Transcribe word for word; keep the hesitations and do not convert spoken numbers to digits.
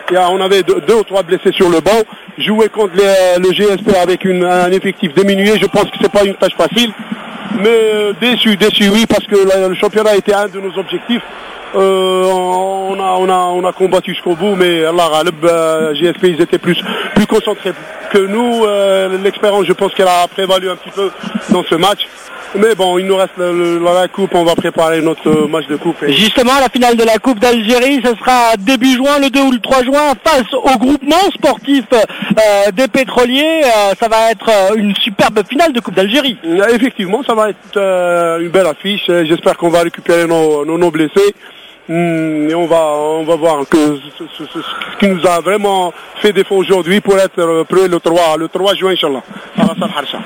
Il y a, on avait deux, deux ou trois blessés sur le banc. Jouer contre les, le G S P avec une, un effectif diminué, je pense que c'est pas une tâche facile. Mais euh, déçu, déçu, oui, parce que la, le championnat était un de nos objectifs. Euh, on, a, on, a, on a combattu jusqu'au bout, mais Allah Ghalib, euh, G S P, ils étaient plus, plus concentrés que nous. Euh, l'expérience, je pense qu'elle a prévalu un petit peu dans ce match. Mais bon, il nous reste le, le, la coupe, on va préparer notre match de coupe. Et... Justement, la finale de la Coupe d'Algérie, ce sera début juin, le deux ou le trois juin, face au groupement sportif euh, des pétroliers. Euh, ça va être une superbe finale de Coupe d'Algérie. Effectivement, ça va être euh, une belle affiche. J'espère qu'on va récupérer nos, nos, nos blessés. Hum, et on va, on va voir que ce, ce, ce, ce qui nous a vraiment fait défaut aujourd'hui pour être prêt le trois, le trois juin, Inch'Allah.